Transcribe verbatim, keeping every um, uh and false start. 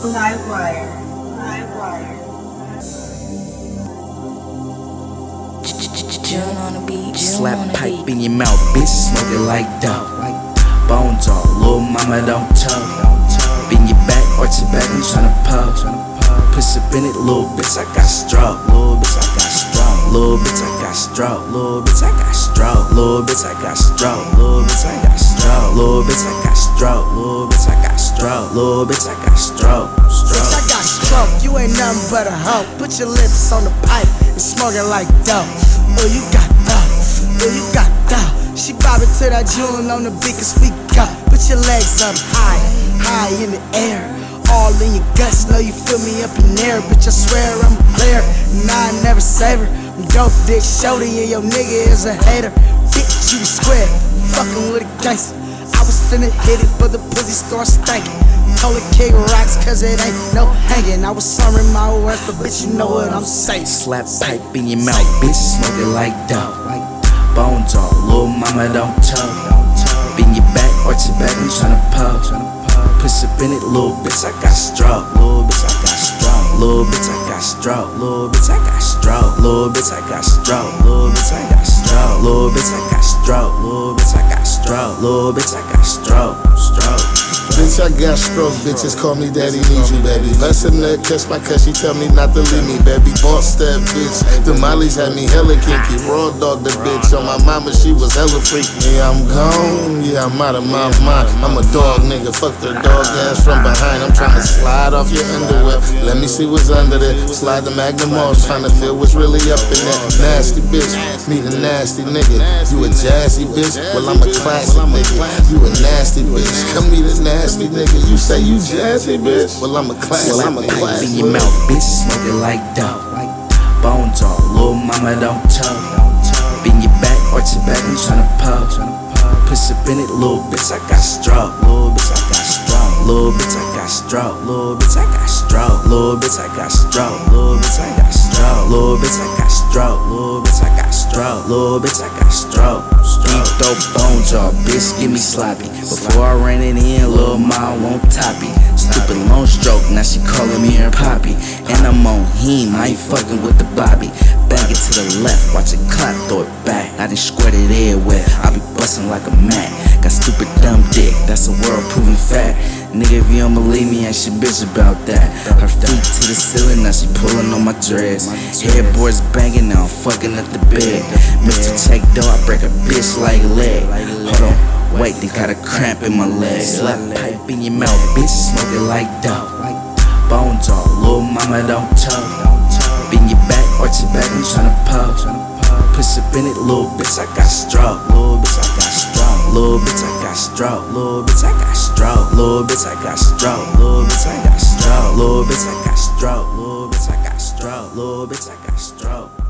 Livewire. Livewire. June on the beat. Slap pipe in your mouth, bitch, smoke it like dope. Bones all, little mama don't tell. Bend your back, arch your back, I'm tryna pose. Push up in it, little bitch, I got stroke. Little bitch, I got stroke. Little bitch, I got stroke. Little bitch, I got stroke. Little bitch, I got stroke. Little bitch, I got stroke. Little bitch, I got stroke. Little bitch, I got stroke. Little bitch, I got stroke. Bitch, I got stroke. You ain't nothing but a hoe. Put your lips on the pipe and smoke it like dope. Oh, you got dope. Oh, you got dope. She bobbing to that June on the beat, cause we go. Put your legs up high, high in the air. All in your guts, know you feel me up in there. Bitch, I swear I'm a player, and I never save her. I'm dope dick shorty and your nigga is a hater. Bitch, you was square, fucking with a gangster. I was finna hit it, but the pussy started stankin'. Told her kick rocks, cause it ain't no hanging. I was sorry my words, but bitch, you know what I'm saying. Slap pipe in your mouth, bitch, smoke it like dope. Bones all, little mama don't tell. Bend your back, arch your back, I'm tryna pose. Push up in it, little bitch, I got stroke. Little bitch, I got stroke. Little bitch, I got stroke. Little bitch, I got stroke. Little bitch, I got stroke. Little bitch, I got stroke. Little bitch, I got stroke. Little bitch, I got stroke. Little bitch, I got stroke. Stroke. Bitch, I got stroke, bitches call me daddy, need you, baby. Lesson that catch my cuz she tell me not to leave me, baby. Boss that bitch, the mollies had me hella kinky. Raw dog the bitch, on my mama, she was hella freaky. Yeah, I'm gone, yeah, I'm out of my mind. I'm a dog nigga, fuck the dog ass from behind. I'm tryna slide off your underwear, let me see what's under there. Slide the Magnum off, tryna feel what's really up in there. Nasty bitch, meet a nasty nigga. You a jazzy bitch, well I'm a classy nigga. You a nasty bitch, come meet a nasty nigga. You say you jazzy, bitch? Well, I'm a classy Well, I'm a class in your mouth, bitch, smoke it like dope. Bones all, little mama don't tell. Bend your back, arch your back, I'm tryna pose. Push up in it, little bitch, I got stroke. Little bitch, I got stroke. Little bitch, I got stroke. Little bitch, I got stroke. Little bitch, I got stroke. Little bitch, I got stroke. Little bitch, I got stroke. Little bitch, I got stroke. Little bitch, I got stroke. Deep throat bone jaw, bitch, give me sloppy. Before I ran it in, little ma won't toppy. Stupid long stroke, now she calling me her poppy. And I'm on heme, I ain't fucking with the Bobby. Bang it to the left, watch it clap, throw it back. I done squirt it everywhere, I be bustin' like a Mac. Got stupid dumb dick, that's a world proven fact. Nigga, if you don't believe me, ask your bitch about that. Her feet to the ceiling, now she pulling on my dress. Headboards banging, now I'm fucking up the bed. Mister Check though, I break a bitch like leg. Hold on, wait, they got a cramp in my leg. Slap pipe in your mouth, bitch, smoke it like dope. Bones all, little mama don't tell. Bend your back, arch your back, I'm tryna pose. Push up in it, little bitch, I got stroke. Little bitch, I got stroke. Little bitch, I got stroke. Little bitch, I got stroke. Little bitch, I got stroke. Little bitch, I got stroke. Little bitch, I got stroke. Little bitch, I got stroke. Little bitch, I got stroke.